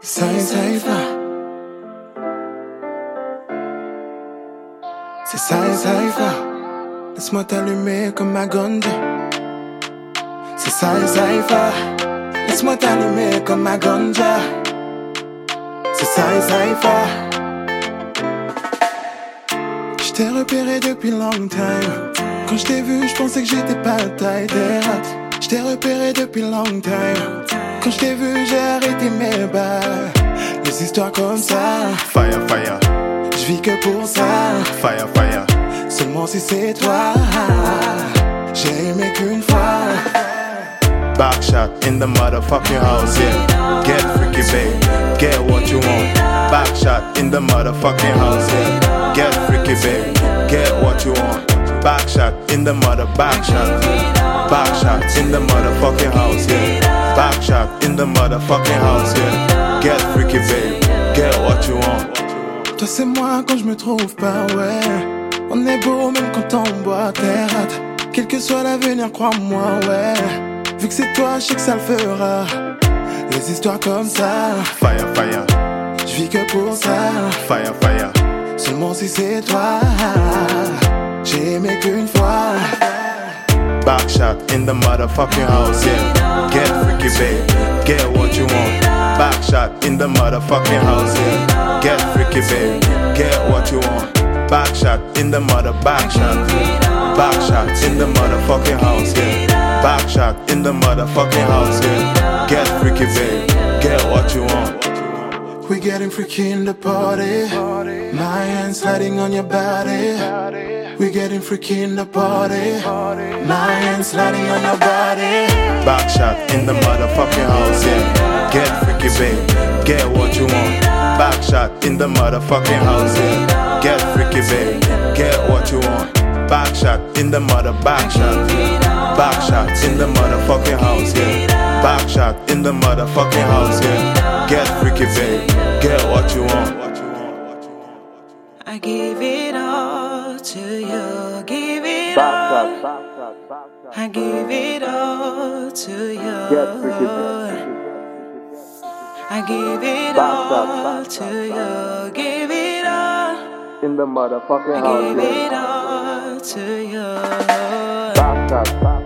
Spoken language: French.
Cypher. C'est Cypher. Laisse-moi t'allumer comme ma ganja. C'est Cypher. Laisse-moi t'allumer comme ma ganja. C'est Cypher. Je t'ai repéré depuis long time. Quand je t'ai vu, je pensais que j'étais pas la taille des rats. Je t'ai repéré depuis long time. Quand je t'ai vu, j'ai arrêté mes balles. Les histoires comme ça. Fire, fire. Je vis que pour ça. Fire, fire. Seulement si c'est toi. J'ai aimé qu'une fois. Backshot in the motherfucking house, yeah. Get freaky, babe. Get what you want. Backshot in the motherfucking house, yeah. Get freaky, babe. Get what you want. Backshot in the backshot. Backshot in the motherfucking house, yeah. Backshot in the motherfucking house, yeah. Get freaky, babe. Get what you want. Toi c'est moi quand je me trouve pas, ouais. On est beau même quand on boit tes rats. Quel que soit l'avenir, crois-moi, ouais. Vu que c'est toi, je sais que ça le fera. Les histoires comme ça. Fire, fire. Je vis que pour ça. Fire, fire. Seulement si c'est toi. J'ai aimé qu'une fois. Backshot in the motherfucking house, yeah. Get freaky, babe. Get what you want. Backshot in the motherfucking house, yeah. Get freaky, babe. Get what you want. Backshot in the backshot. Backshot in the motherfucking house, yeah. Backshot in the motherfucking house, yeah. Get freaky, babe. Get what you want. We getting freaky in the party. My hands sliding on your body. We getting freaky in the party. My hands sliding on your body. Backshot in the motherfucking house, yeah. Get freaky, babe. Get what you want. Backshot in the motherfucking house, yeah. Get freaky, babe. Get what you want. Backshot in the backshot. Backshot in the motherfucking house, yeah. Backshot in the motherfucking house, yeah. Get freaky, babe. Get what you want. I give it all to you. Give it all. I give it all to you. I give it all to you. Give it all. In the motherfucking house, I give it all to you.